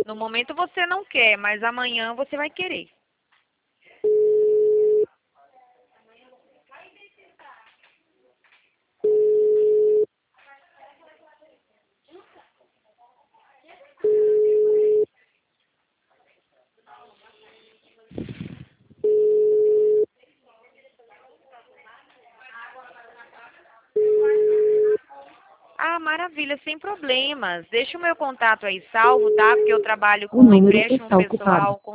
No momento você não quer, mas amanhã você vai querer. Ah, maravilha, sem problemas. Deixa o meu contato aí salvo, tá? Porque eu trabalho O com número empréstimo está ocupado. pessoal,